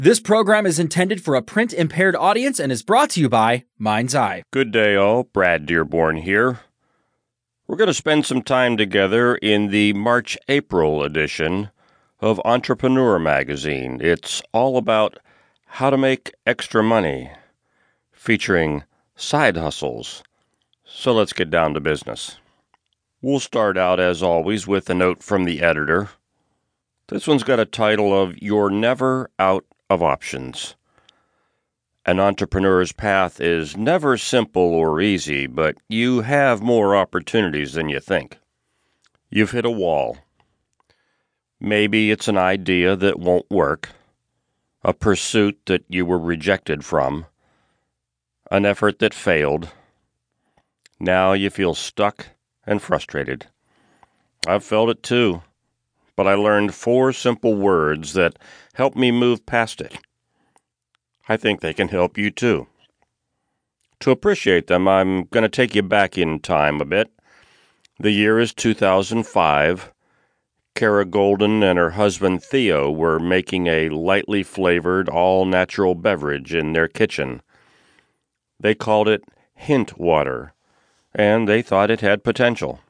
This program is intended for a print-impaired audience and is brought to you by Mind's Eye. Good day, all. Brad Dearborn here. We're going to spend some time together in the March-April edition of Entrepreneur Magazine. It's all about how to make extra money, featuring side hustles. So let's get down to business. We'll start out, as always, with a note from the editor. This one's got a title of You're Never Out of Options. An entrepreneur's path is never simple or easy, but you have more opportunities than you think. You've hit a wall. Maybe it's an idea that won't work, a pursuit that you were rejected from, an effort that failed. Now you feel stuck and frustrated. I've felt it too. But I learned 4 simple words that helped me move past it. I think they can help you too. To appreciate them, I'm going to take you back in time a bit. The year is 2005. Kara Goldin and her husband Theo were making a lightly flavored, all-natural beverage in their kitchen. They called it Hint Water, and they thought it had potential.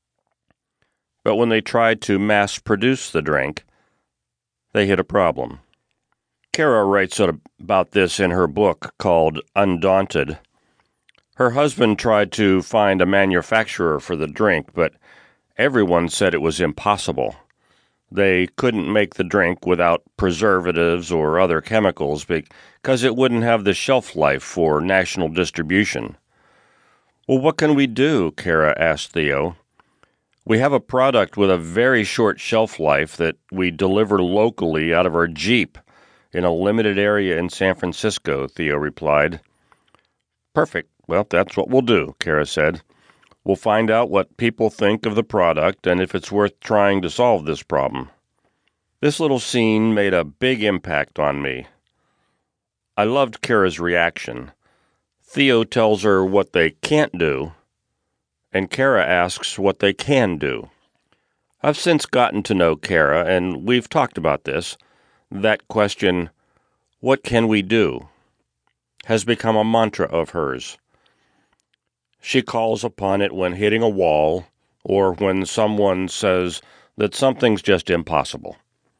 But when they tried to mass-produce the drink, they hit a problem. Kara writes about this in her book called Undaunted. Her husband tried to find a manufacturer for the drink, but everyone said it was impossible. They couldn't make the drink without preservatives or other chemicals because it wouldn't have the shelf life for national distribution. Well, what can we do? Kara asked Theo. We have a product with a very short shelf life that we deliver locally out of our Jeep in a limited area in San Francisco, Theo replied. Perfect. Well, that's what we'll do, Kara said. We'll find out what people think of the product and if it's worth trying to solve this problem. This little scene made a big impact on me. I loved Kara's reaction. Theo tells her what they can't do, and Kara asks what they can do. I've since gotten to know Kara, and we've talked about this. That question, what can we do, has become a mantra of hers. She calls upon it when hitting a wall or when someone says that something's just impossible.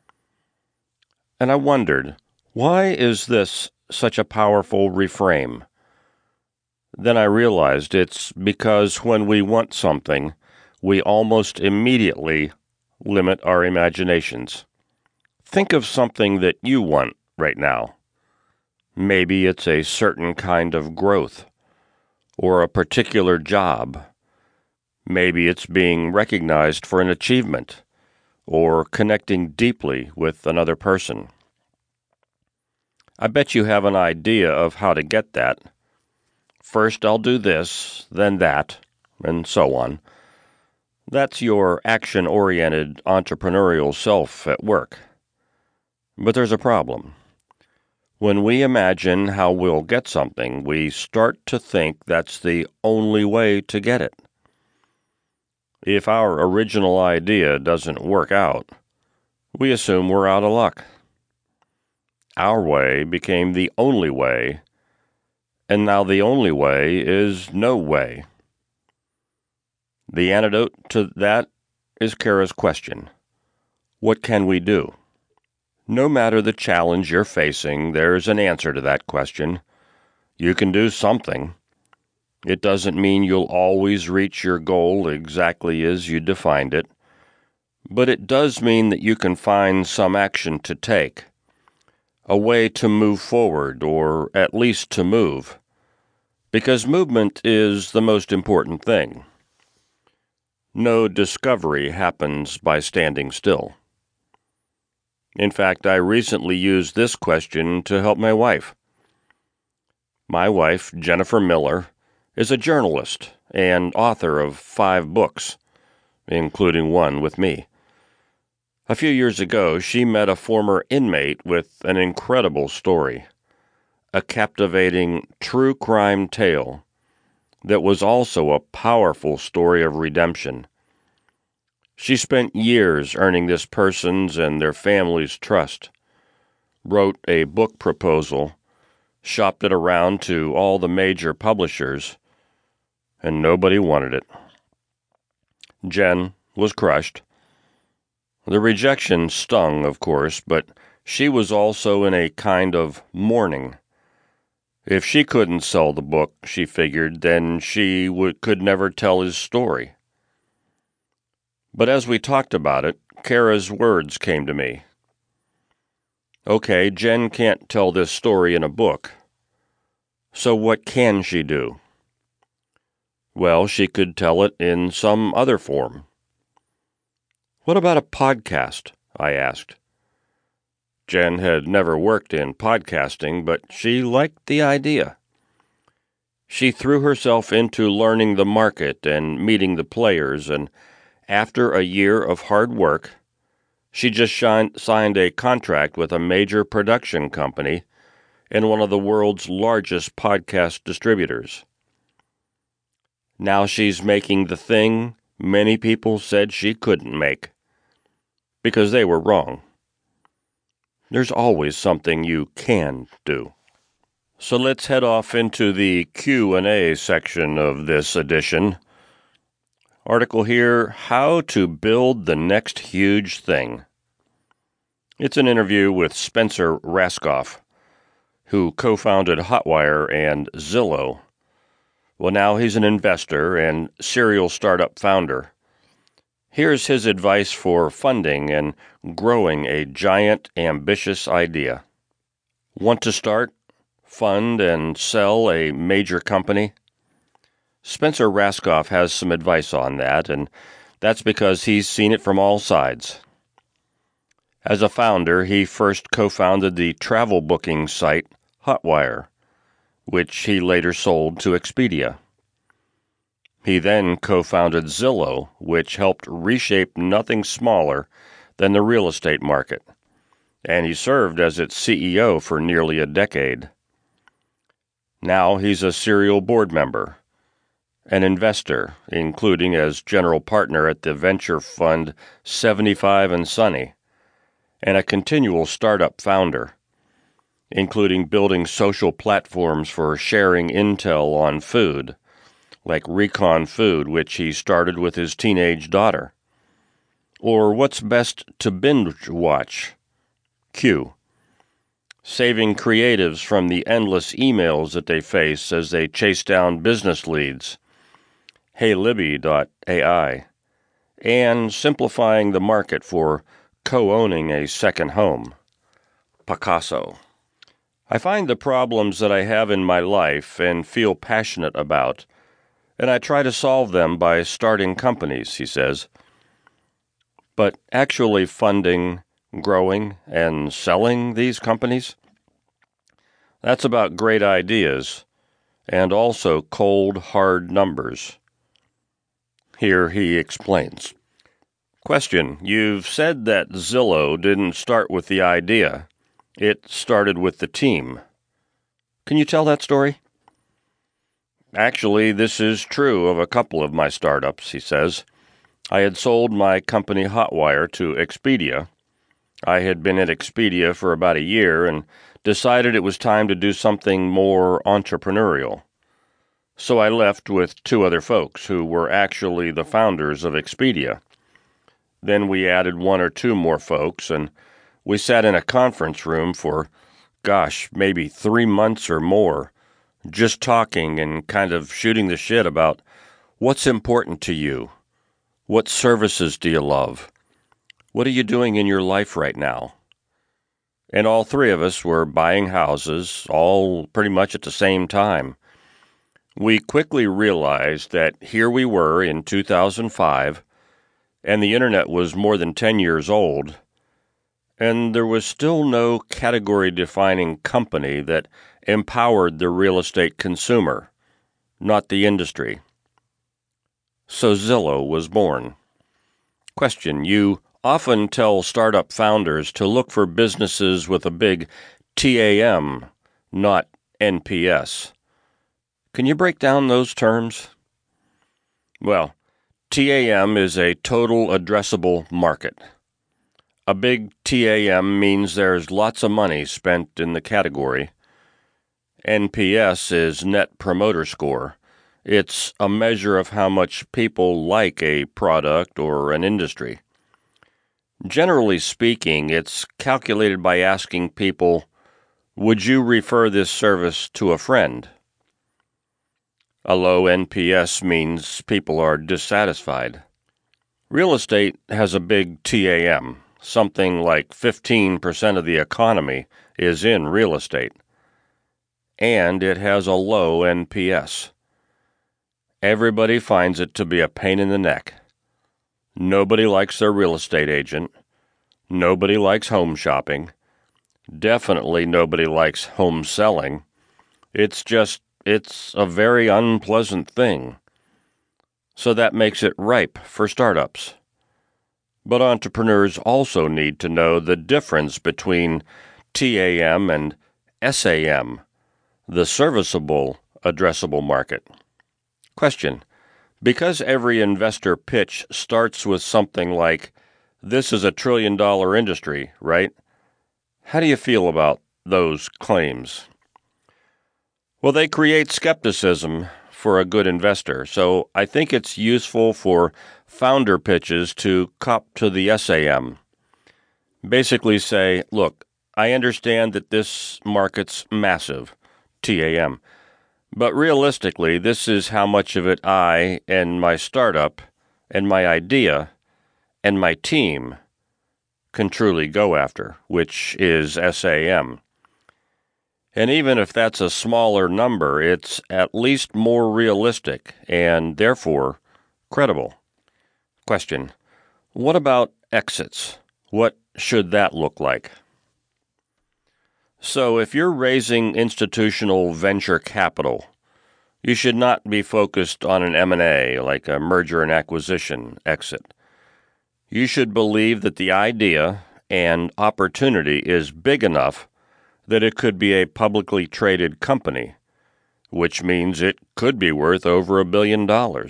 And I wondered, why is this such a powerful reframe? Then I realized it's because when we want something, we almost immediately limit our imaginations. Think of something that you want right now. Maybe it's a certain kind of growth, or a particular job. Maybe it's being recognized for an achievement, or connecting deeply with another person. I bet you have an idea of how to get that. First I'll do this, then that, and so on. That's your action-oriented entrepreneurial self at work. But there's a problem. When we imagine how we'll get something, we start to think that's the only way to get it. If our original idea doesn't work out, we assume we're out of luck. Our way became the only way, and now the only way is no way. The antidote to that is Kara's question. What can we do? No matter the challenge you're facing, there's an answer to that question. You can do something. It doesn't mean you'll always reach your goal exactly as you defined it, but it does mean that you can find some action to take, a way to move forward, or at least to move. Because movement is the most important thing. No discovery happens by standing still. In fact, I recently used this question to help my wife. My wife, Jennifer Miller, is a journalist and author of 5 books, including one with me. A few years ago, she met a former inmate with an incredible story. A captivating true crime tale that was also a powerful story of redemption. She spent years earning this person's and their family's trust, wrote a book proposal, shopped it around to all the major publishers, and nobody wanted it. Jen was crushed. The rejection stung, of course, but she was also in a kind of mourning. If she couldn't sell the book, she figured, then she could never tell his story. But as we talked about it, Kara's words came to me. Okay, Jen can't tell this story in a book. So what can she do? Well, she could tell it in some other form. What about a podcast? I asked. Jen had never worked in podcasting, but she liked the idea. She threw herself into learning the market and meeting the players, and after a year of hard work, she just signed a contract with a major production company and one of the world's largest podcast distributors. Now she's making the thing many people said she couldn't make, because they were wrong. There's always something you can do. So let's head off into the Q&A section of this edition. Article here, How to Build the Next Huge Thing. It's an interview with Spencer Rascoff, who co-founded Hotwire and Zillow. Well, now he's an investor and serial startup founder. Here's his advice for funding and growing a giant, ambitious idea. Want to start, fund, and sell a major company? Spencer Rascoff has some advice on that, and that's because he's seen it from all sides. As a founder, he first co-founded the travel booking site Hotwire, which he later sold to Expedia. He then co-founded Zillow, which helped reshape nothing smaller than the real estate market, and he served as its CEO for nearly a decade. Now he's a serial board member, an investor, including as general partner at the venture fund 75 and Sunny, and a continual startup founder, including building social platforms for sharing intel on food, like Recon Food, which he started with his teenage daughter. Or What's Best to Binge Watch, Q, saving creatives from the endless emails that they face as they chase down business leads, HeyLibby.ai, and simplifying the market for co-owning a second home, Pacaso. I find the problems that I have in my life and feel passionate about, and I try to solve them by starting companies, he says. But actually funding, growing, and selling these companies? That's about great ideas, and also cold, hard numbers. Here he explains. Question: You've said that Zillow didn't start with the idea. It started with the team. Can you tell that story? Actually, this is true of a couple of my startups, he says. I had sold my company Hotwire to Expedia. I had been at Expedia for about a year and decided it was time to do something more entrepreneurial. So I left with two other folks who were actually the founders of Expedia. Then we added one or two more folks, and we sat in a conference room for, maybe 3 months or more, just talking and kind of shooting the shit about what's important to you. What services do you love? What are you doing in your life right now? And all three of us were buying houses, all pretty much at the same time. We quickly realized that here we were in 2005, and the internet was more than 10 years old, and there was still no category-defining company that empowered the real estate consumer, not the industry. So Zillow was born. Question: You often tell startup founders to look for businesses with a big TAM, not NPS. Can you break down those terms? Well, TAM is a total addressable market. A big TAM means there's lots of money spent in the category. NPS is Net Promoter Score. It's a measure of how much people like a product or an industry. Generally speaking, it's calculated by asking people, would you refer this service to a friend? A low NPS means people are dissatisfied. Real estate has a big TAM. Something like 15% of the economy is in real estate. And it has a low NPS. Everybody finds it to be a pain in the neck. Nobody likes their real estate agent. Nobody likes home shopping. Definitely nobody likes home selling. It's a very unpleasant thing. So that makes it ripe for startups. But entrepreneurs also need to know the difference between TAM and SAM, the serviceable addressable market. Question: because every investor pitch starts with something like, this is $1 trillion industry, right? How do you feel about those claims? Well, they create skepticism for a good investor, so I think it's useful for founder pitches to cop to the SAM. Basically say, look, I understand that this market's massive, TAM, but realistically, this is how much of it I and my startup and my idea and my team can truly go after, which is SAM. And even if that's a smaller number, it's at least more realistic and, therefore, credible. Question: what about exits? What should that look like? So if you're raising institutional venture capital, you should not be focused on an M&A, like a merger and acquisition exit. You should believe that the idea and opportunity is big enough that it could be a publicly traded company, which means it could be worth over $1 billion.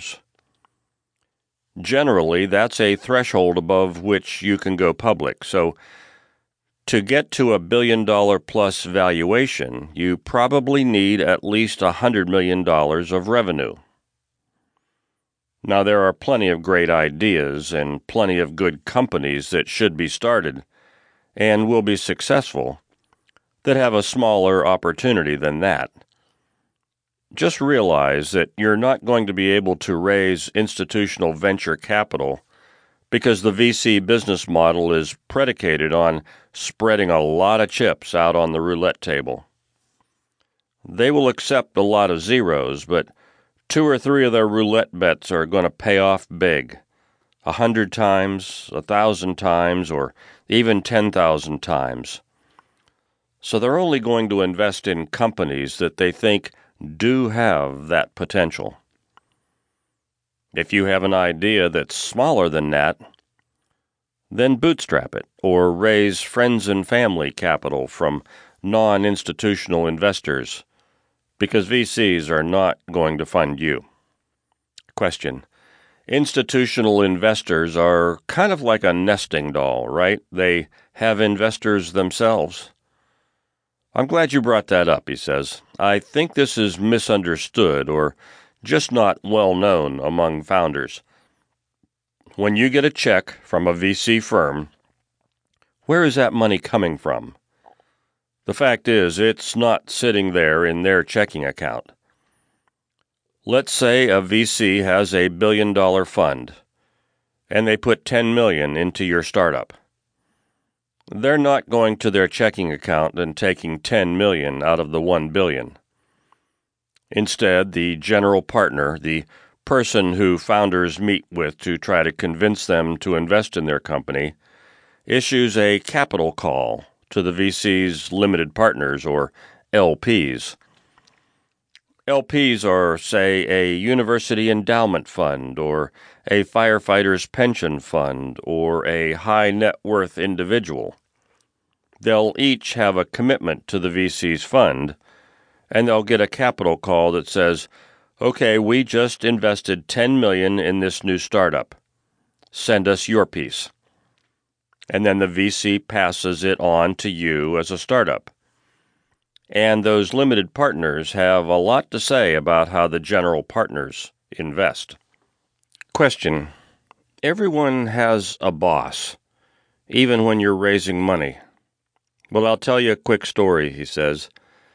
Generally, that's a threshold above which you can go public, so to get to $1 billion plus valuation, you probably need at least $100 million of revenue. Now, there are plenty of great ideas and plenty of good companies that should be started and will be successful that have a smaller opportunity than that. Just realize that you're not going to be able to raise institutional venture capital because the VC business model is predicated on spreading a lot of chips out on the roulette table. They will accept a lot of zeros, but 2 or 3 of their roulette bets are going to pay off big, 100 times, 1,000 times, or even 10,000 times. So they're only going to invest in companies that they think do have that potential. If you have an idea that's smaller than that, then bootstrap it or raise friends and family capital from non-institutional investors, because VCs are not going to fund you. Question: institutional investors are kind of like a nesting doll, right? They have investors themselves. I'm glad you brought that up, he says. I think this is misunderstood or just not well known among founders. When you get a check from a VC firm, where is that money coming from? The fact is, it's not sitting there in their checking account. Let's say a VC has a $1 billion fund, and they put $10 million into your startup. They're not going to their checking account and taking $10 million out of the $1 billion. Instead, the general partner, the person who founders meet with to try to convince them to invest in their company, issues a capital call to the VC's limited partners, or LPs. LPs are, say, a university endowment fund, or a firefighter's pension fund, or a high net worth individual. They'll each have a commitment to the VC's fund, and they'll get a capital call that says, okay, we just invested $10 million in this new startup. Send us your piece. and then the VC passes it on to you as a startup. And those limited partners have a lot to say about how the general partners invest. Question: everyone has a boss, even when you're raising money. Well, I'll tell you a quick story, he says.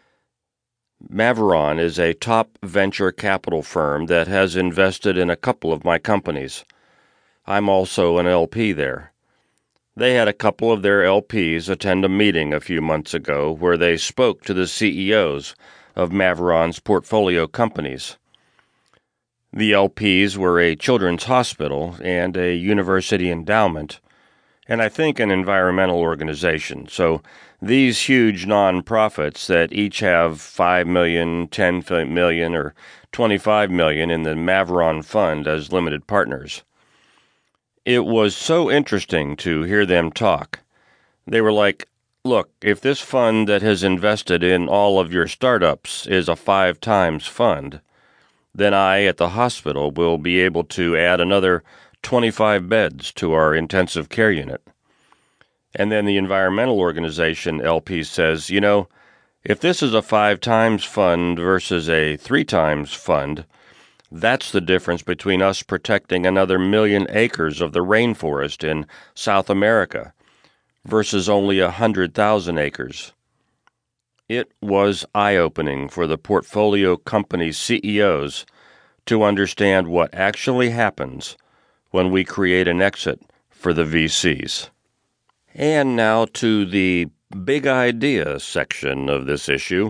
Maveron is a top venture capital firm that has invested in a couple of my companies. I'm also an LP there. They had a couple of their LPs attend a meeting a few months ago where they spoke to the CEOs of Maveron's portfolio companies. The LPs were a children's hospital and a university endowment, and I think an environmental organization. So these huge nonprofits that each have $5 million, $10 million, or $25 million in the Maveron Fund as limited partners. It was so interesting to hear them talk. They were like, look, if this fund that has invested in all of your startups is a 5 times fund, then I at the hospital will be able to add another 25 beds to our intensive care unit. And then the environmental organization LP says, if this is a 5 times fund versus a 3 times fund, that's the difference between us protecting another 1 million acres of the rainforest in South America versus only 100,000 acres. It was eye-opening for the portfolio company CEOs to understand what actually happens when we create an exit for the VCs. And now to the big idea section of this issue.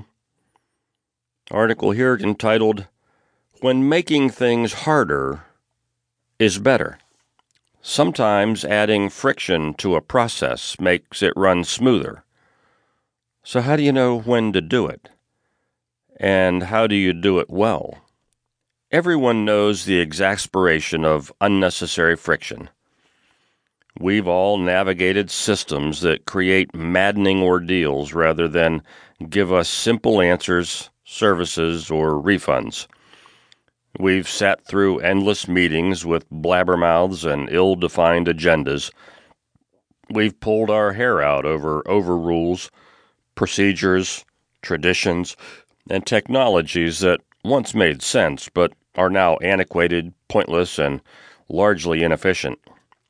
Article here entitled, When Making Things Harder is Better. Sometimes adding friction to a process makes it run smoother. So how do you know when to do it? And how do you do it well? Everyone knows the exasperation of unnecessary friction. We've all navigated systems that create maddening ordeals rather than give us simple answers, services, or refunds. We've sat through endless meetings with blabbermouths and ill-defined agendas. We've pulled our hair out over overrules, procedures, traditions, and technologies that once made sense but are now antiquated, pointless, and largely inefficient.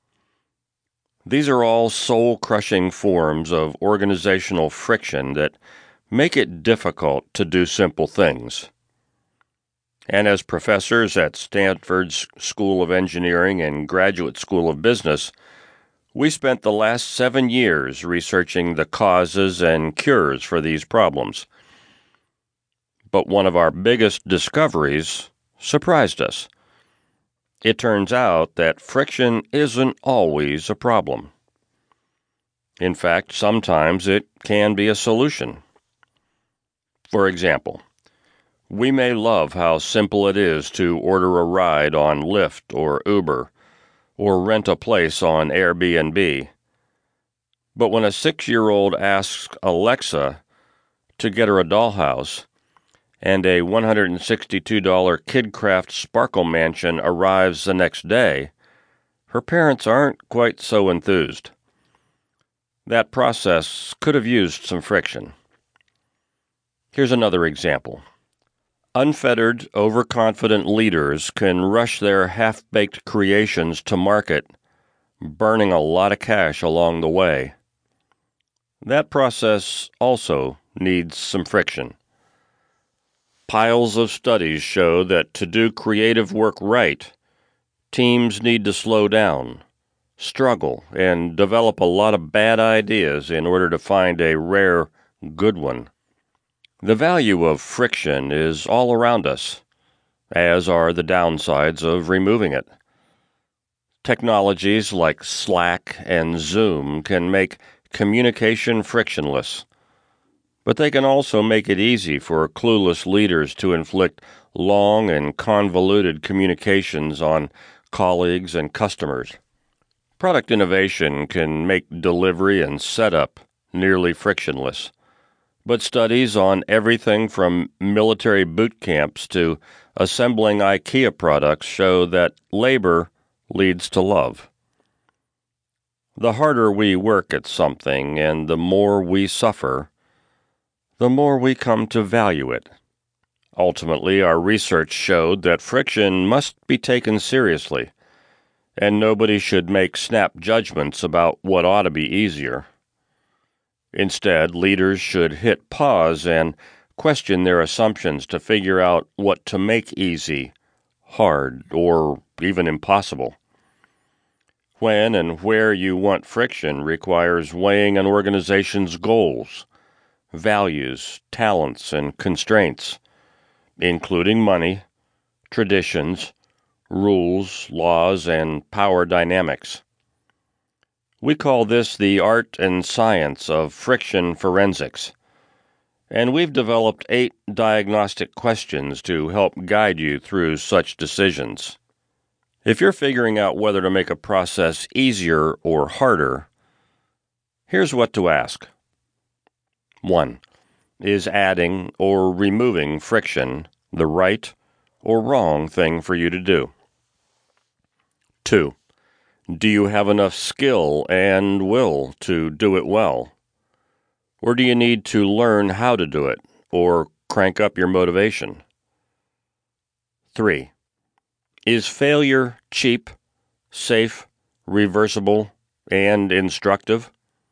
These are all soul-crushing forms of organizational friction that make it difficult to do simple things. And as professors at Stanford's School of Engineering and Graduate School of Business, we spent the last 7 years researching the causes and cures for these problems. But one of our biggest discoveries surprised us. It turns out that friction isn't always a problem. In fact, sometimes it can be a solution. For example, we may love how simple it is to order a ride on Lyft or Uber, or rent a place on Airbnb. But when a 6-year-old asks Alexa to get her a dollhouse, and a $162 KidCraft Sparkle Mansion arrives the next day, her parents aren't quite so enthused. That process could have used some friction. Here's another example. Unfettered, overconfident leaders can rush their half-baked creations to market, burning a lot of cash along the way. That process also needs some friction. Piles of studies show that to do creative work right, teams need to slow down, struggle, and develop a lot of bad ideas in order to find a rare, good one. The value of friction is all around us, as are the downsides of removing it. Technologies like Slack and Zoom can make communication frictionless, but they can also make it easy for clueless leaders to inflict long and convoluted communications on colleagues and customers. Product innovation can make delivery and setup nearly frictionless, but studies on everything from military boot camps to assembling IKEA products show that labor leads to love. The harder we work at something and the more we suffer, the more we come to value it. Ultimately, our research showed that friction must be taken seriously, and nobody should make snap judgments about what ought to be easier. Instead, leaders should hit pause and question their assumptions to figure out what to make easy, hard, or even impossible. When and where you want friction requires weighing an organization's goals, values, talents, and constraints, including money, traditions, rules, laws, and power dynamics. We call this the art and science of friction forensics, and we've developed 8 diagnostic questions to help guide you through such decisions. If you're figuring out whether to make a process easier or harder, here's what to ask. 1. Is adding or removing friction the right or wrong thing for you to do? 2. Do you have enough skill and will to do it well? Or do you need to learn how to do it or crank up your motivation? 3. Is failure cheap, safe, reversible, and instructive?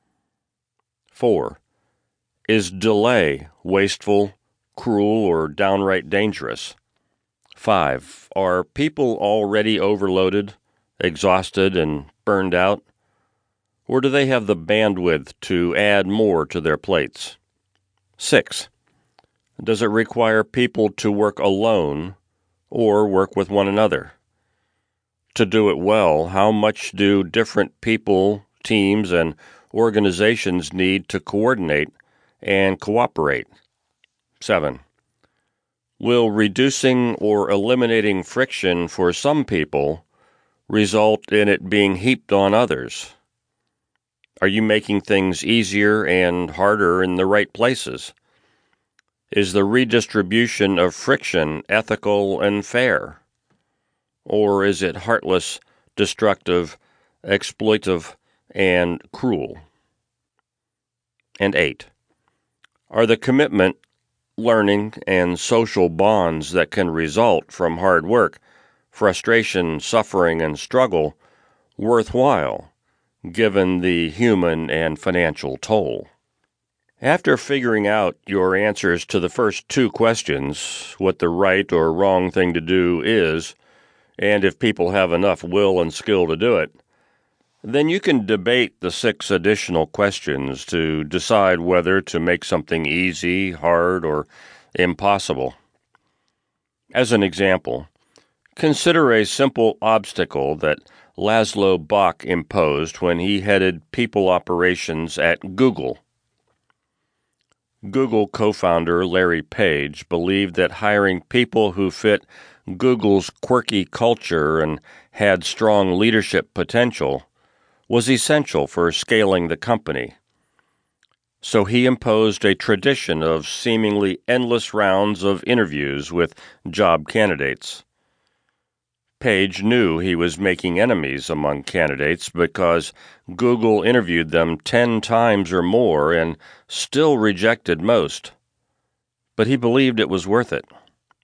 4. Is delay wasteful, cruel, or downright dangerous? 5. Are people already overloaded, exhausted, and burned out? Or do they have the bandwidth to add more to their plates? 6. Does it require people to work alone or work with one another? To do it well, how much do different people, teams, and organizations need to coordinate and cooperate? 7. Will reducing or eliminating friction for some people result in it being heaped on others? Are you making things easier and harder in the right places? Is the redistribution of friction ethical and fair? Or is it heartless, destructive, exploitive, and cruel? And 8. Are the commitment, learning, and social bonds that can result from hard work, frustration, suffering, and struggle worthwhile, given the human and financial toll? After figuring out your answers to the first 2 questions, what the right or wrong thing to do is, and if people have enough will and skill to do it, then you can debate the 6 additional questions to decide whether to make something easy, hard, or impossible. As an example, consider a simple obstacle that Laszlo Bock imposed when he headed people operations at Google. Google co-founder Larry Page believed that hiring people who fit Google's quirky culture and had strong leadership potential was essential for scaling the company. So he imposed a tradition of seemingly endless rounds of interviews with job candidates. Page knew he was making enemies among candidates because Google interviewed them 10 times or more and still rejected most. But he believed it was worth it.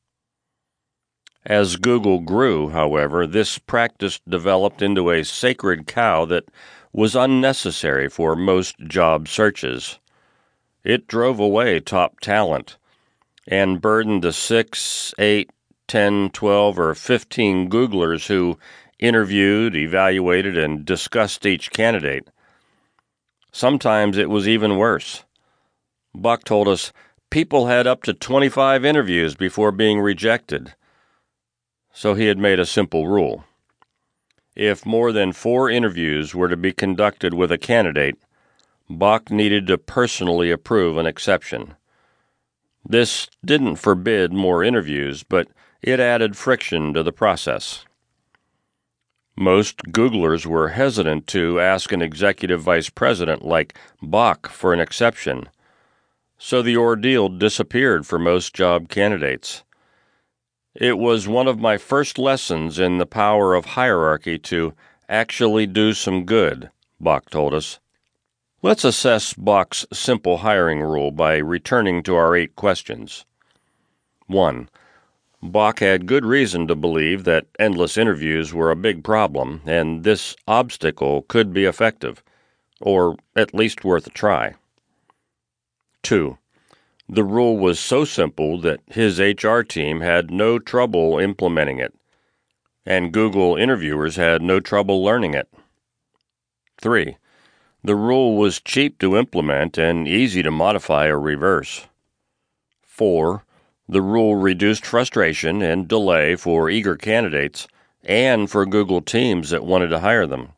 As Google grew, however, this practice developed into a sacred cow that was unnecessary for most job searches. It drove away top talent and burdened the 6, 8, 10, 12, or 15 Googlers who interviewed, evaluated, and discussed each candidate. Sometimes it was even worse. Buck told us people had up to 25 interviews before being rejected. So he had made a simple rule. If more than 4 interviews were to be conducted with a candidate, Buck needed to personally approve an exception. This didn't forbid more interviews, but it added friction to the process. Most Googlers were hesitant to ask an executive vice president like Buck for an exception, so the ordeal disappeared for most job candidates. It was one of my first lessons in the power of hierarchy to actually do some good, Bach told us. Let's assess Bach's simple hiring rule by returning to our 8 questions. 1. Bach had good reason to believe that endless interviews were a big problem, and this obstacle could be effective, or at least worth a try. 2. The rule was so simple that his HR team had no trouble implementing it, and Google interviewers had no trouble learning it. 3. The rule was cheap to implement and easy to modify or reverse. 4. The rule reduced frustration and delay for eager candidates and for Google teams that wanted to hire them.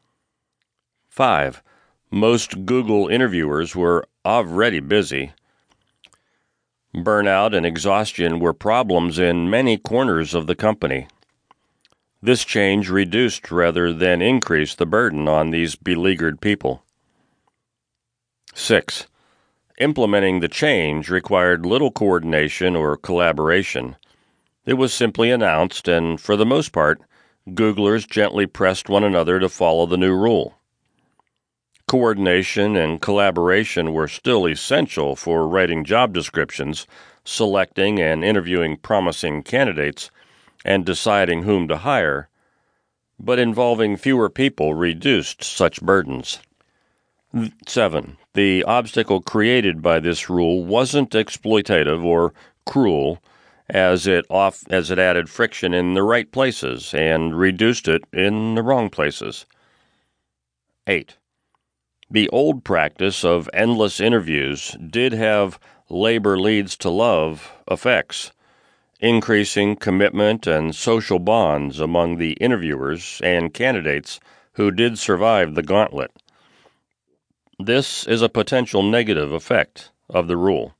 5. Most Google interviewers were already busy. Burnout and exhaustion were problems in many corners of the company. This change reduced rather than increased the burden on these beleaguered people. 6. Implementing the change required little coordination or collaboration. It was simply announced, and for the most part, Googlers gently pressed one another to follow the new rule. Coordination and collaboration were still essential for writing job descriptions, selecting and interviewing promising candidates, and deciding whom to hire, but involving fewer people reduced such burdens. 7. The obstacle created by this rule wasn't exploitative or cruel, as it added friction in the right places and reduced it in the wrong places. 8. The old practice of endless interviews did have labor leads to love effects, increasing commitment and social bonds among the interviewers and candidates who did survive the gauntlet. This is a potential negative effect of the rule.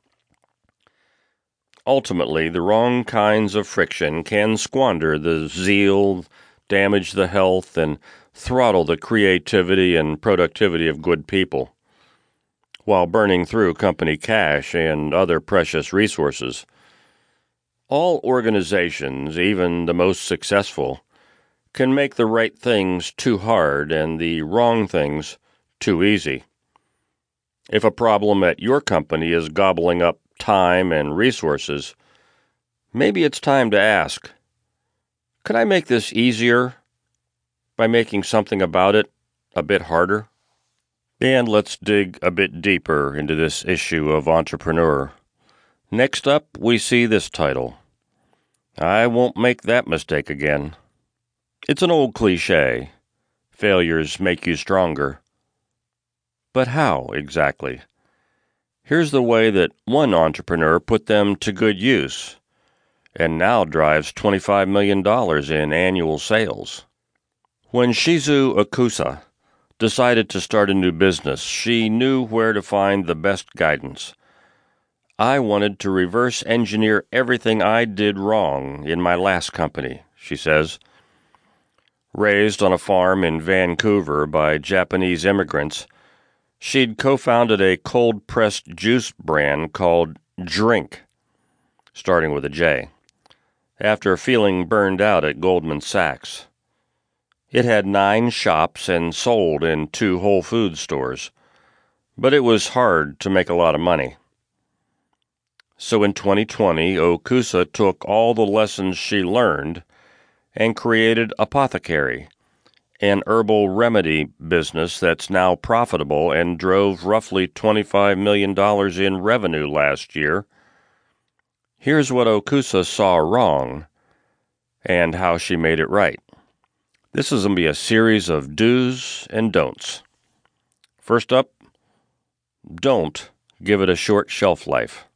Ultimately, the wrong kinds of friction can squander the zeal, damage the health, and throttle the creativity and productivity of good people, while burning through company cash and other precious resources. All organizations, even the most successful, can make the right things too hard and the wrong things too easy. If a problem at your company is gobbling up time and resources, maybe it's time to ask, could I make this easier by making something about it a bit harder? And let's dig a bit deeper into this issue of entrepreneur. Next up, we see this title, I Won't Make That Mistake Again. It's an old cliche. Failures make you stronger. But how, exactly? Here's the way that one entrepreneur put them to good use, and now drives $25 million in annual sales. When Shizu Okusa decided to start a new business, she knew where to find the best guidance. I wanted to reverse engineer everything I did wrong in my last company, she says. Raised on a farm in Vancouver by Japanese immigrants, she'd co-founded a cold-pressed juice brand called Drink, starting with a J, after feeling burned out at Goldman Sachs. It had 9 shops and sold in 2 Whole Foods stores, but it was hard to make a lot of money. So in 2020, Okusa took all the lessons she learned and created Apothecary, an herbal remedy business that's now profitable and drove roughly $25 million in revenue last year. Here's what Okusa saw wrong and how she made it right. This is going to be a series of do's and don'ts. First up, don't give it a short shelf life.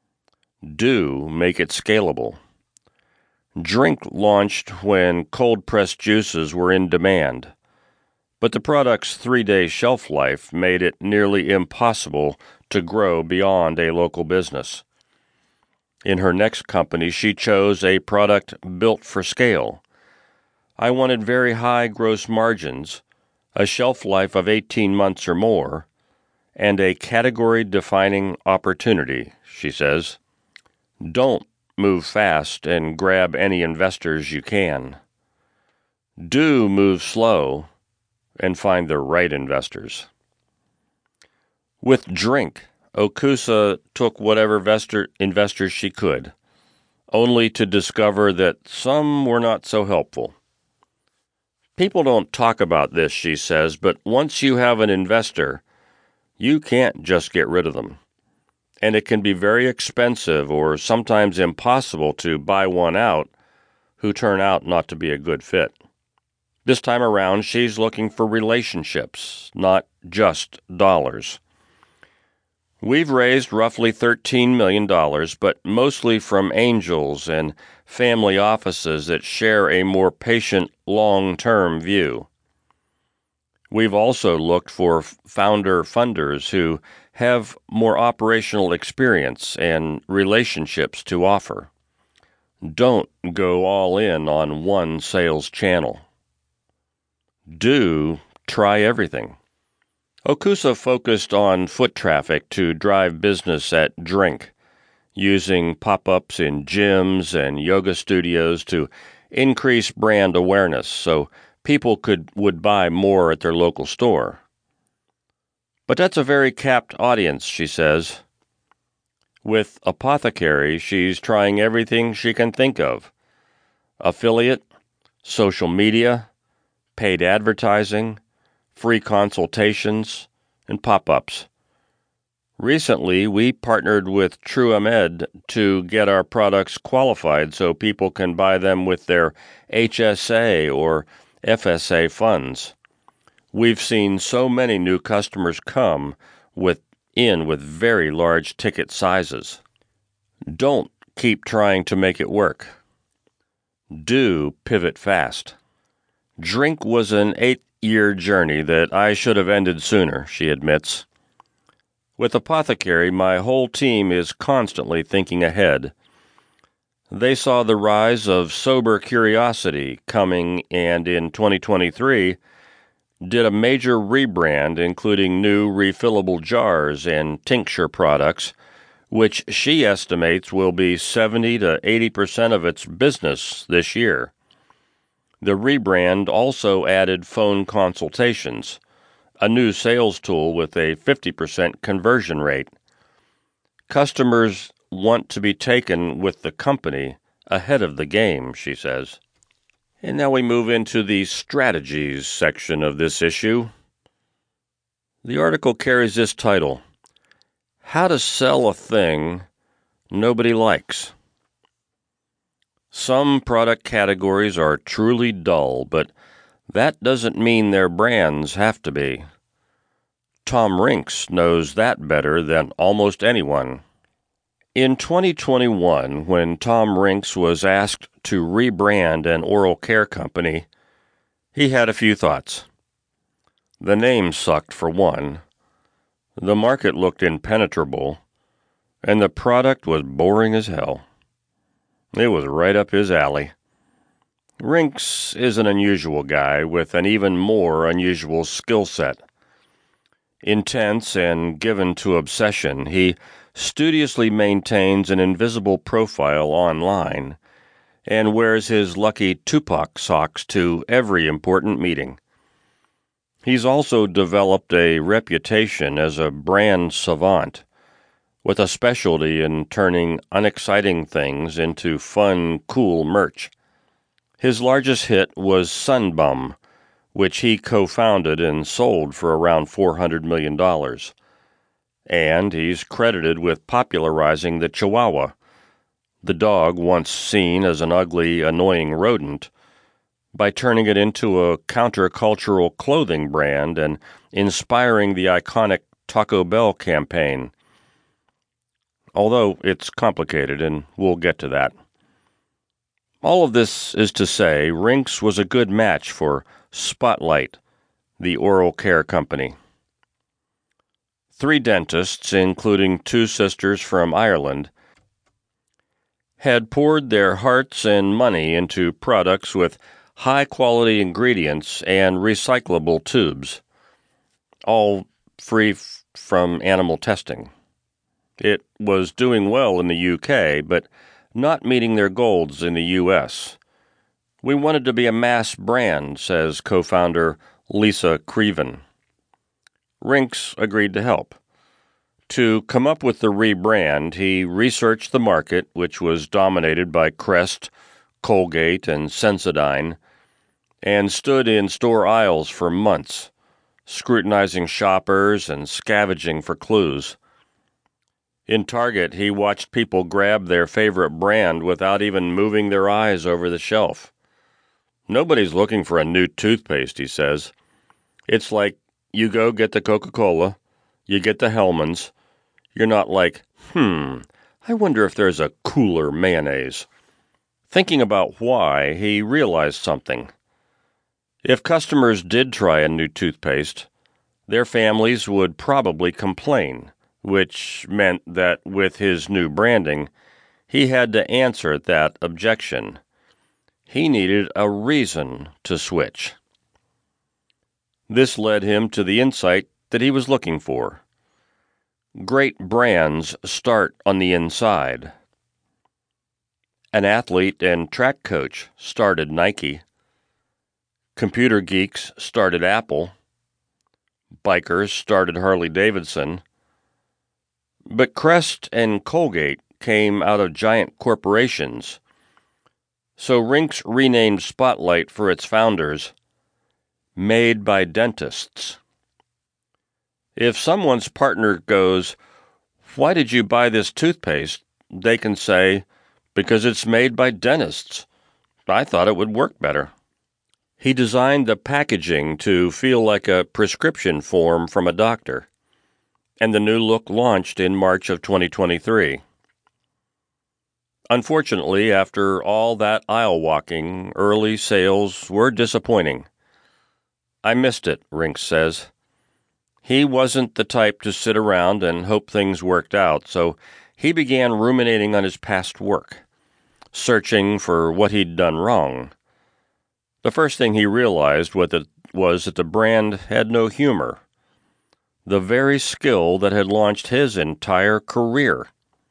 Do make it scalable. Drink launched when cold-pressed juices were in demand, but the product's 3-day shelf life made it nearly impossible to grow beyond a local business. In her next company, she chose a product built for scale. I wanted very high gross margins, a shelf life of 18 months or more, and a category-defining opportunity, she says. Don't move fast and grab any investors you can. Do move slow and find the right investors. With Drink, Okusa took whatever investors she could, only to discover that some were not so helpful. People don't talk about this, she says, but once you have an investor, you can't just get rid of them. And it can be very expensive or sometimes impossible to buy one out who turn out not to be a good fit. This time around, she's looking for relationships, not just dollars. We've raised roughly $13 million, but mostly from angels and family offices that share a more patient, long-term view. We've also looked for founder funders who have more operational experience and relationships to offer. Don't go all in on one sales channel. Do try everything. Okusa focused on foot traffic to drive business at Drink, using pop-ups in gyms and yoga studios to increase brand awareness so people would buy more at their local store. But that's a very capped audience, she says. With Apothecary, she's trying everything she can think of. Affiliate, social media, paid advertising, free consultations, and pop-ups. Recently, we partnered with TrueMed to get our products qualified so people can buy them with their HSA or FSA funds. We've seen so many new customers come with very large ticket sizes. Don't keep trying to make it work. Do pivot fast. Drink was an 8-year journey that I should have ended sooner, she admits. With Apothecary, my whole team is constantly thinking ahead. They saw the rise of sober curiosity coming and in 2023 did a major rebrand including new refillable jars and tincture products, which she estimates will be 70 to 80% of its business this year. The rebrand also added phone consultations, a new sales tool with a 50% conversion rate. Customers want to be taken with the company ahead of the game, she says. And now we move into the strategies section of this issue. The article carries this title, How to Sell a Thing Nobody Likes. Some product categories are truly dull, but that doesn't mean their brands have to be. Tom Rinks knows that better than almost anyone. In 2021, when Tom Rinks was asked to rebrand an oral care company, he had a few thoughts. The name sucked for one, the market looked impenetrable, and the product was boring as hell. It was right up his alley. Rinks is an unusual guy with an even more unusual skill set. Intense and given to obsession, he studiously maintains an invisible profile online and wears his lucky Tupac socks to every important meeting. He's also developed a reputation as a brand savant, with a specialty in turning unexciting things into fun, cool merch. His largest hit was Sunbum, which he co-founded and sold for around $400 million. And he's credited with popularizing the Chihuahua, the dog once seen as an ugly, annoying rodent, by turning it into a countercultural clothing brand and inspiring the iconic Taco Bell campaign. Although it's complicated, and we'll get to that. All of this is to say, Rinks was a good match for Spotlight, the oral care company. 3 dentists, including 2 sisters from Ireland, had poured their hearts and money into products with high-quality ingredients and recyclable tubes, all free from animal testing. It was doing well in the UK, but not meeting their goals in the US. We wanted to be a mass brand, says co-founder Lisa Creven. Rinks agreed to help. To come up with the rebrand, he researched the market, which was dominated by Crest, Colgate, and Sensodyne, and stood in store aisles for months, scrutinizing shoppers and scavenging for clues. In Target, he watched people grab their favorite brand without even moving their eyes over the shelf. Nobody's looking for a new toothpaste, he says. It's like you go get the Coca-Cola, you get the Hellmann's. You're not like, I wonder if there's a cooler mayonnaise. Thinking about why, he realized something. If customers did try a new toothpaste, their families would probably complain, which meant that with his new branding, he had to answer that objection. He needed a reason to switch. This led him to the insight that he was looking for. Great brands start on the inside. An athlete and track coach started Nike. Computer geeks started Apple. Bikers started Harley-Davidson. But Crest and Colgate came out of giant corporations. So Rinks renamed Spotlight for its founders, Made by Dentists. If someone's partner goes, "Why did you buy this toothpaste?" they can say, "Because it's made by dentists. I thought it would work better." He designed the packaging to feel like a prescription form from a doctor, and the new look launched in March of 2023. Unfortunately, after all that aisle walking, early sales were disappointing. "I missed it," Rinks says. He wasn't the type to sit around and hope things worked out, so he began ruminating on his past work, searching for what he'd done wrong. The first thing he realized was that the brand had no humor, the very skill that had launched his entire career.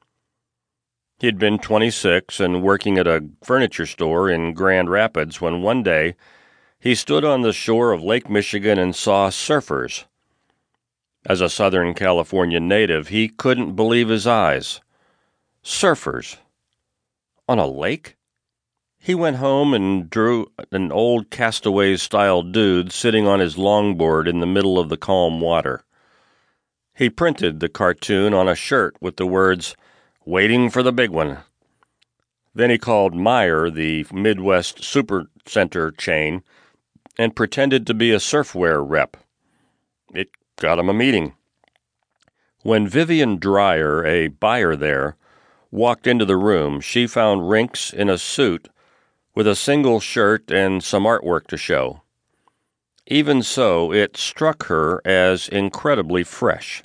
He'd been 26 and working at a furniture store in Grand Rapids when one day he stood on the shore of Lake Michigan and saw surfers. As a Southern California native, he couldn't believe his eyes. Surfers? On a lake? He went home and drew an old Castaways-style dude sitting on his longboard in the middle of the calm water. He printed the cartoon on a shirt with the words, "Waiting for the big one." Then he called Meijer, the Midwest supercenter chain, and pretended to be a surfwear rep. It got him a meeting. When Vivian Dreyer, a buyer there, walked into the room, she found Rinks in a suit with a single shirt and some artwork to show. Even so, it struck her as incredibly fresh.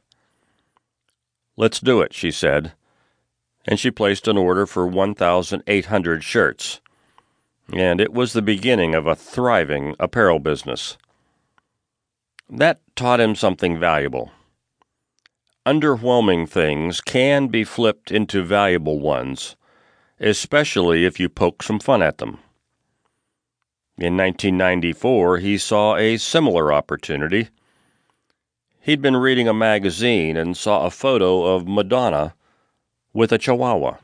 "Let's do it," she said, and she placed an order for 1,800 shirts. And it was the beginning of a thriving apparel business. That taught him something valuable. Underwhelming things can be flipped into valuable ones, especially if you poke some fun at them. In 1994, he saw a similar opportunity. He'd been reading a magazine and saw a photo of Madonna with a Chihuahua.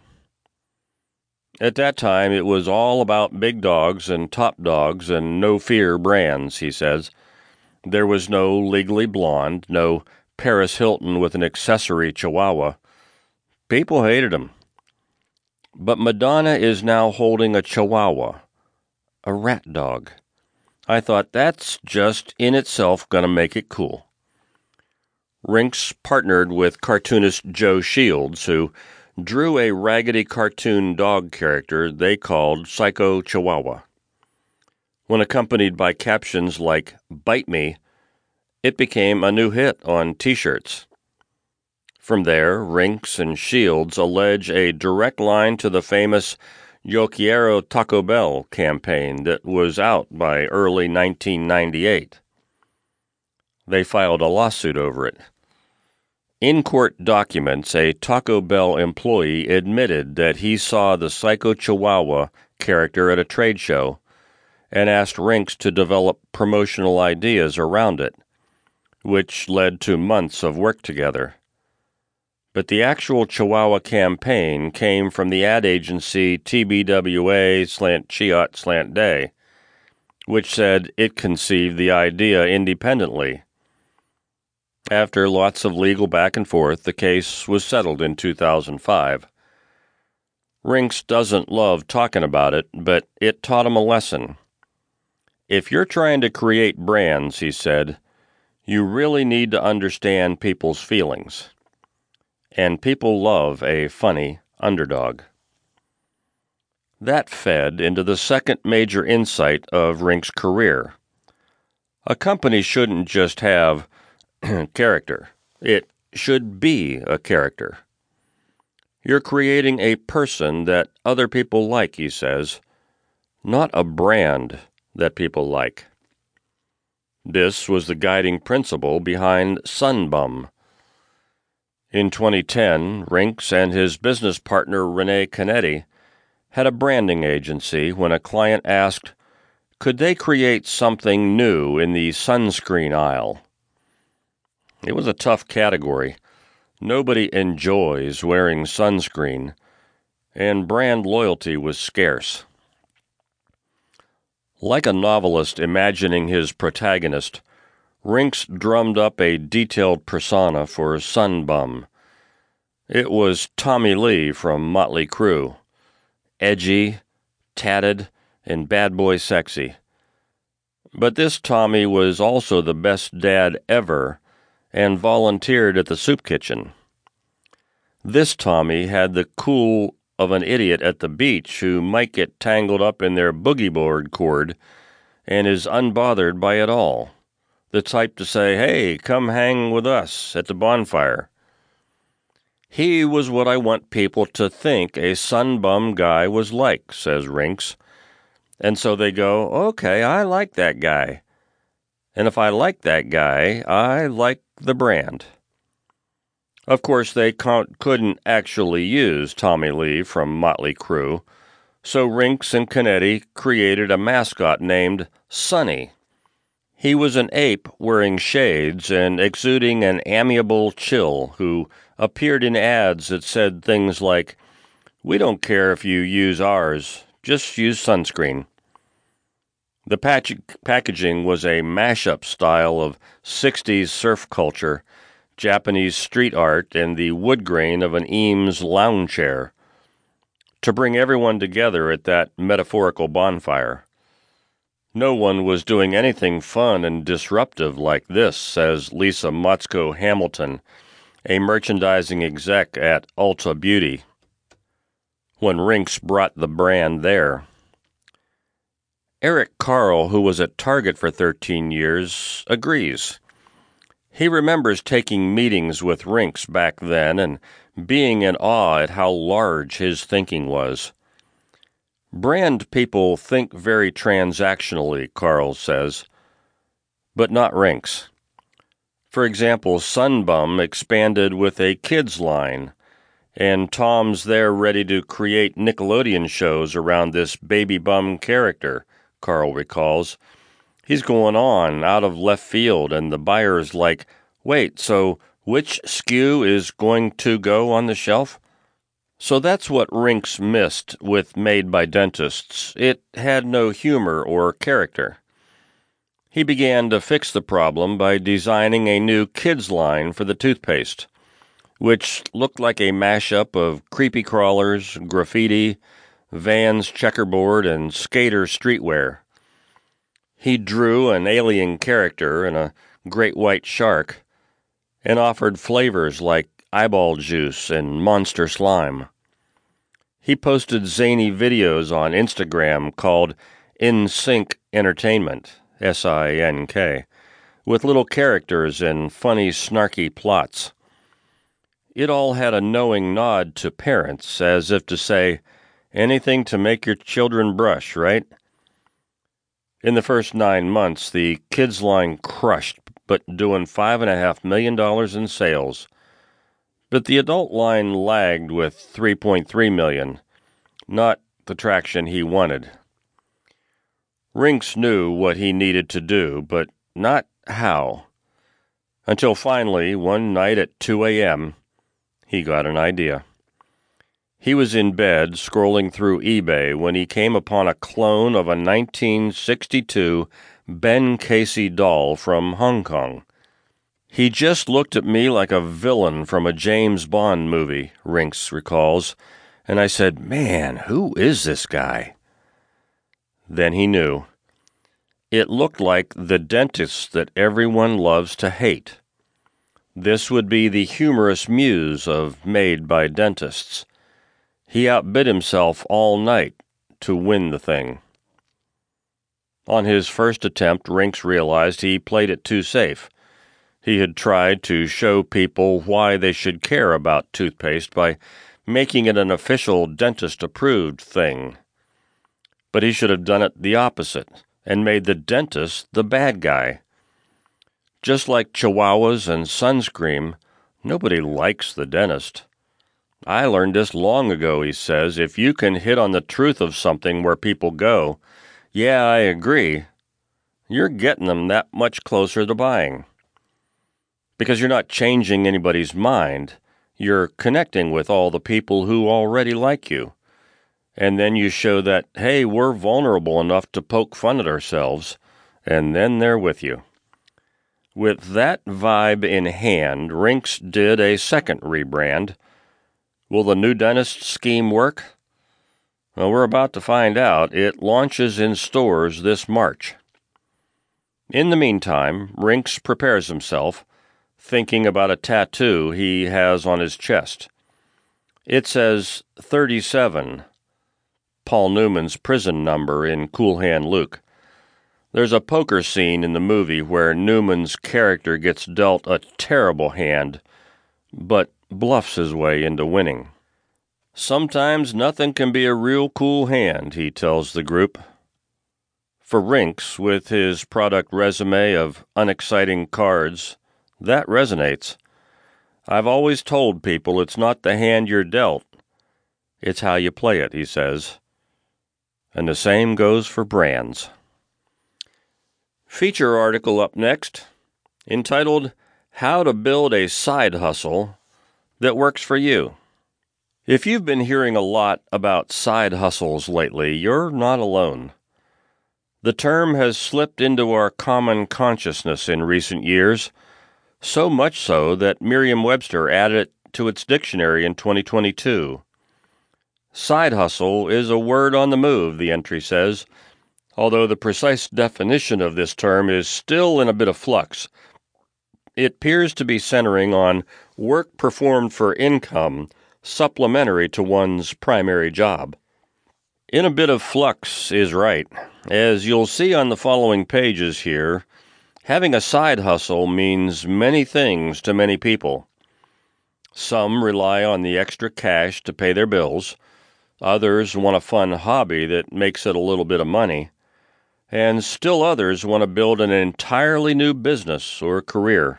At that time, it was all about big dogs and top dogs and no-fear brands, he says. There was no Legally Blonde, no Paris Hilton with an accessory Chihuahua. People hated him. But Madonna is now holding a Chihuahua, a rat dog. I thought that's just in itself going to make it cool. Rinks partnered with cartoonist Joe Shields, who drew a raggedy cartoon dog character they called Psycho Chihuahua. When accompanied by captions like "Bite Me," it became a new hit on T-shirts. From there, Rinks and Shields allege a direct line to the famous Yo Quiero Taco Bell campaign that was out by early 1998. They filed a lawsuit over it. In court documents, a Taco Bell employee admitted that he saw the Psycho Chihuahua character at a trade show and asked Rinks to develop promotional ideas around it, which led to months of work together. But the actual Chihuahua campaign came from the ad agency TBWA/Chiat/Day, which said it conceived the idea independently. After lots of legal back and forth, the case was settled in 2005. Rinks doesn't love talking about it, but it taught him a lesson. If you're trying to create brands, he said, you really need to understand people's feelings. And people love a funny underdog. That fed into the second major insight of Rinks' career. A company shouldn't just have character. It should be a character. You're creating a person that other people like, he says, not a brand that people like. This was the guiding principle behind Sunbum. In 2010, Rinks and his business partner Renee Canetti had a branding agency when a client asked, could they create something new in the sunscreen aisle? It was a tough category. Nobody enjoys wearing sunscreen, and brand loyalty was scarce. Like a novelist imagining his protagonist, Rinks drummed up a detailed persona for Sunbum. It was Tommy Lee from Motley Crue. Edgy, tatted, and bad boy sexy. But this Tommy was also the best dad ever and volunteered at the soup kitchen. This Tommy had the cool of an idiot at the beach who might get tangled up in their boogie board cord and is unbothered by it all. The type to say, hey, come hang with us at the bonfire. He was what I want people to think a Sunbum guy was like, says Rinks. And so they go, okay, I like that guy. And if I like that guy, I like the brand. Of course, they couldn't actually use Tommy Lee from Motley Crue, so Rinks and Canetti created a mascot named Sunny. He was an ape wearing shades and exuding an amiable chill who appeared in ads that said things like, we don't care if you use ours, just use sunscreen. The packaging was a mashup style of 60s surf culture, Japanese street art, and the wood grain of an Eames lounge chair, to bring everyone together at that metaphorical bonfire. No one was doing anything fun and disruptive like this, says Lisa Motzko Hamilton, a merchandising exec at Ulta Beauty, when Rinks brought the brand there. Eric Carle, who was at Target for 13 years, agrees. He remembers taking meetings with Rinks back then and being in awe at how large his thinking was. Brand people think very transactionally, Carl says, but not Rinks. For example, Sunbum expanded with a kids line, and Tom's there ready to create Nickelodeon shows around this baby bum character, Carl recalls. He's going on out of left field, and the buyer's like, wait, so which SKU is going to go on the shelf? So that's what Rinks missed with Made by Dentists. It had no humor or character. He began to fix the problem by designing a new kids line for the toothpaste, which looked like a mashup of creepy crawlers, graffiti, Vans checkerboard, and skater streetwear. He drew an alien character and a great white shark, and offered flavors like eyeball juice and monster slime. He posted zany videos on Instagram called InSync Entertainment, SINK, with little characters and funny, snarky plots. It all had a knowing nod to parents, as if to say, anything to make your children brush, right? In the first 9 months, the kids line crushed, but doing $5.5 million in sales. But the adult line lagged with $3.3 million, not the traction he wanted. Rinks knew what he needed to do, but not how. Until finally, one night at 2 a.m., he got an idea. He was in bed scrolling through eBay when he came upon a clone of a 1962 Ben Casey doll from Hong Kong. "He just looked at me like a villain from a James Bond movie," Rinks recalls, "and I said, 'Man, who is this guy?'" Then he knew. It looked like the dentist that everyone loves to hate. This would be the humorous muse of Made by Dentists. He outbid himself all night to win the thing. On his first attempt, Rinks realized he played it too safe. He had tried to show people why they should care about toothpaste by making it an official dentist-approved thing. But he should have done it the opposite and made the dentist the bad guy. Just like chihuahuas and sunscreen, nobody likes the dentist. "I learned this long ago," he says. "If you can hit on the truth of something where people go, 'Yeah, I agree,' you're getting them that much closer to buying. Because you're not changing anybody's mind, you're connecting with all the people who already like you. And then you show that, hey, we're vulnerable enough to poke fun at ourselves, and then they're with you." With that vibe in hand, Rinks did a second rebrand. Will the new dentist scheme work? Well, we're about to find out. It launches in stores this March. In the meantime, Rinks prepares himself, thinking about a tattoo he has on his chest. It says 37, Paul Newman's prison number in Cool Hand Luke. There's a poker scene in the movie where Newman's character gets dealt a terrible hand, but bluffs his way into winning. "Sometimes nothing can be a real cool hand," he tells the group. For Rinks, with his product resume of unexciting cards, that resonates. "I've always told people it's not the hand you're dealt, it's how you play it," he says. And the same goes for brands. Feature article up next, entitled "How to Build a Side Hustle That Works for You." If you've been hearing a lot about side hustles lately, you're not alone. The term has slipped into our common consciousness in recent years, so much so that Merriam-Webster added it to its dictionary in 2022. Side hustle is a word on the move, the entry says, although the precise definition of this term is still in a bit of flux. It appears to be centering on work performed for income supplementary to one's primary job. In a bit of flux is right. As you'll see on the following pages here, having a side hustle means many things to many people. Some rely on the extra cash to pay their bills. Others want a fun hobby that makes it a little bit of money. And still others want to build an entirely new business or career.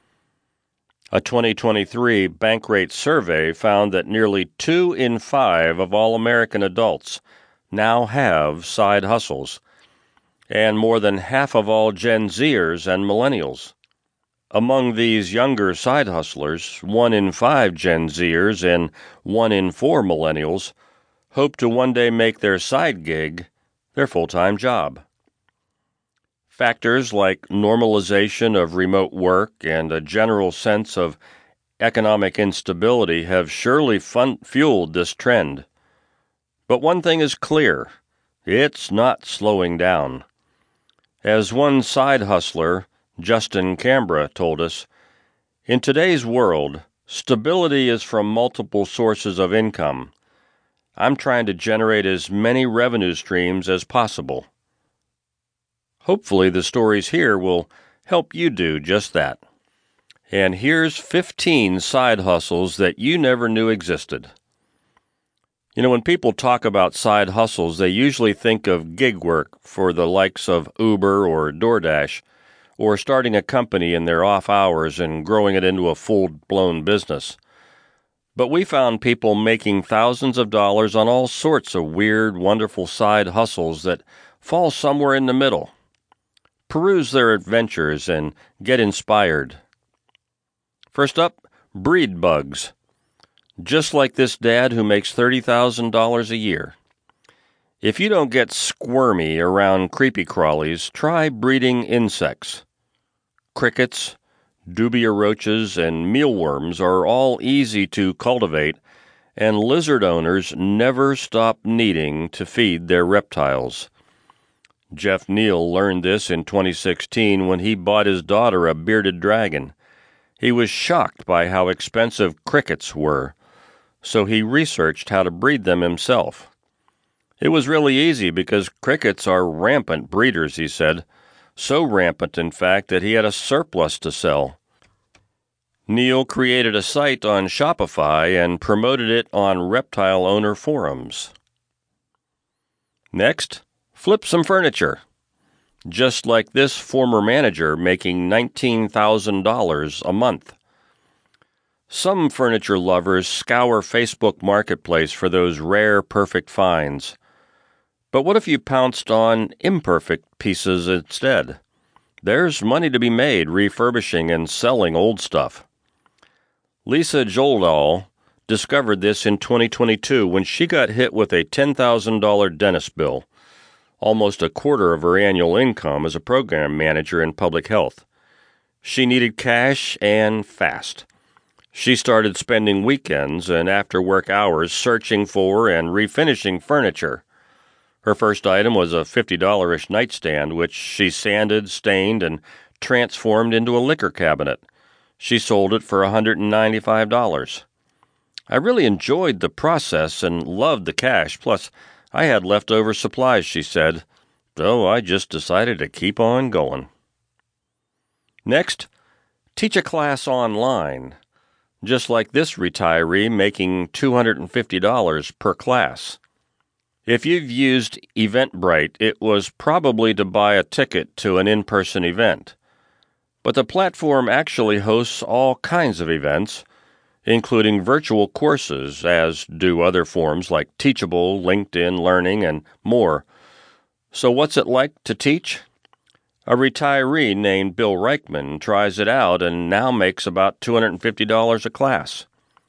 A 2023 Bankrate survey found that nearly 2 in 5 of all American adults now have side hustles, and more than half of all Gen Zers and millennials. Among these younger side hustlers, 1 in 5 Gen Zers and 1 in 4 millennials hope to one day make their side gig their full-time job. Factors like normalization of remote work and a general sense of economic instability have surely fueled this trend. But one thing is clear, it's not slowing down. As one side hustler, Justin Cambra, told us, "In today's world, stability is from multiple sources of income. I'm trying to generate as many revenue streams as possible." Hopefully the stories here will help you do just that. And here's 15 side hustles that you never knew existed. When people talk about side hustles, they usually think of gig work for the likes of Uber or DoorDash, or starting a company in their off hours and growing it into a full-blown business. But we found people making thousands of dollars on all sorts of weird, wonderful side hustles that fall somewhere in the middle. Peruse their adventures and get inspired. First up, breed bugs. Just like this dad who makes $30,000 a year. If you don't get squirmy around creepy crawlies, try breeding insects. Crickets, dubia roaches, and mealworms are all easy to cultivate, and lizard owners never stop needing to feed their reptiles. Jeff Neal learned this in 2016 when he bought his daughter a bearded dragon. He was shocked by how expensive crickets were, so he researched how to breed them himself. It was really easy because crickets are rampant breeders, he said, so rampant, in fact, that he had a surplus to sell. Neal created a site on Shopify and promoted it on reptile owner forums. Next, flip some furniture. Just like this former manager making $19,000 a month. Some furniture lovers scour Facebook Marketplace for those rare, perfect finds. But what if you pounced on imperfect pieces instead? There's money to be made refurbishing and selling old stuff. Lisa Joldahl discovered this in 2022 when she got hit with a $10,000 dentist bill, almost a quarter of her annual income as a program manager in public health. She needed cash and fast. She started spending weekends and after-work hours searching for and refinishing furniture. Her first item was a $50-ish nightstand, which she sanded, stained, and transformed into a liquor cabinet. She sold it for $195. I really enjoyed the process and loved the cash, plus I had leftover supplies, she said, so I just decided to keep on going. Next, teach a class online. Just like this retiree making $250 per class. If you've used Eventbrite, it was probably to buy a ticket to an in-person event. But the platform actually hosts all kinds of events, including virtual courses, as do other forms like Teachable, LinkedIn Learning, and more. So what's it like to teach? A retiree named Bill Reichman tries it out and now makes about $250 a class.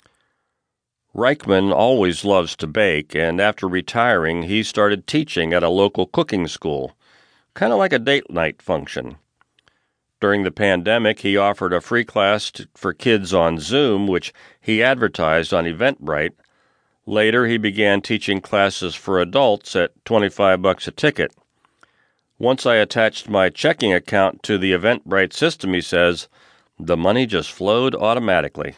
Reichman always loves to bake, and after retiring, he started teaching at a local cooking school, kind of like a date night function. During the pandemic, he offered a free class for kids on Zoom, which he advertised on Eventbrite. Later, he began teaching classes for adults at $25 a ticket. Once I attached my checking account to the Eventbrite system, he says, the money just flowed automatically.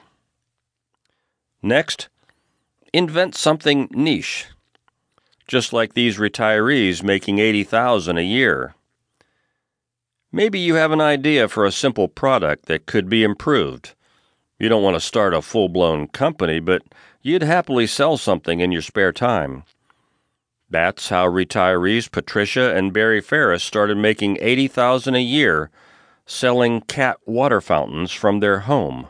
Next, invent something niche. Just like these retirees making $80,000 a year. Maybe you have an idea for a simple product that could be improved. You don't want to start a full-blown company, but you'd happily sell something in your spare time. That's how retirees Patricia and Barry Ferris started making $80,000 a year selling cat water fountains from their home.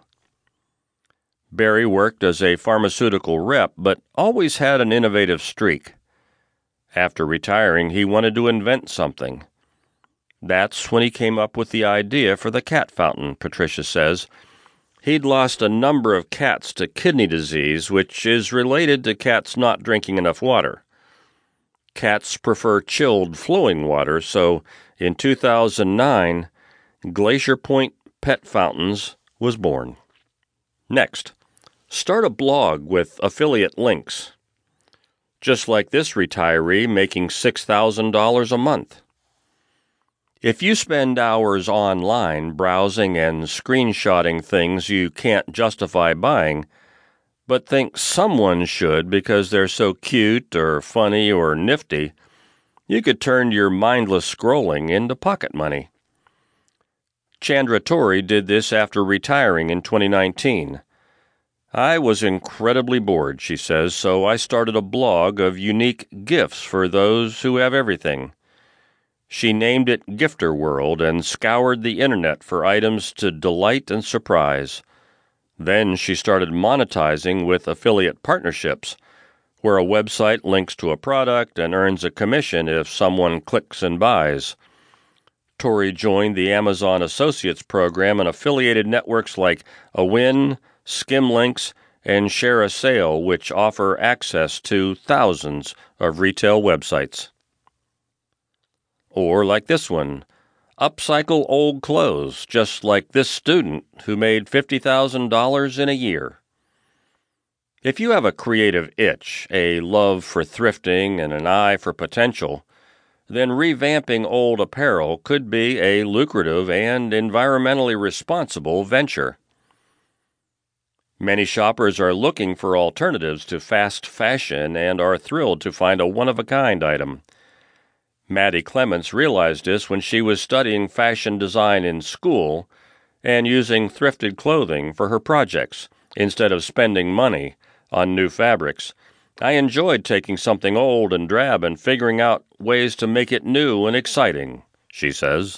Barry worked as a pharmaceutical rep, but always had an innovative streak. After retiring, he wanted to invent something. That's when he came up with the idea for the cat fountain, Patricia says. He'd lost a number of cats to kidney disease, which is related to cats not drinking enough water. Cats prefer chilled, flowing water, so in 2009, Glacier Point Pet Fountains was born. Next, start a blog with affiliate links. Just like this retiree making $6,000 a month. If you spend hours online browsing and screenshotting things you can't justify buying, but think someone should because they're so cute or funny or nifty, you could turn your mindless scrolling into pocket money. Chandra Tori did this after retiring in 2019. I was incredibly bored, she says, so I started a blog of unique gifts for those who have everything. She named it Gifter World and scoured the internet for items to delight and surprise. Then she started monetizing with affiliate partnerships, where a website links to a product and earns a commission if someone clicks and buys. Tori joined the Amazon Associates program and affiliated networks like Awin, Skimlinks, and Share a Sale, which offer access to thousands of retail websites. Or like this one, upcycle old clothes, just like this student who made $50,000 in a year. If you have a creative itch, a love for thrifting, and an eye for potential, then revamping old apparel could be a lucrative and environmentally responsible venture. Many shoppers are looking for alternatives to fast fashion and are thrilled to find a one-of-a-kind item. Maddie Clements realized this when she was studying fashion design in school and using thrifted clothing for her projects instead of spending money on new fabrics. I enjoyed taking something old and drab and figuring out ways to make it new and exciting, she says.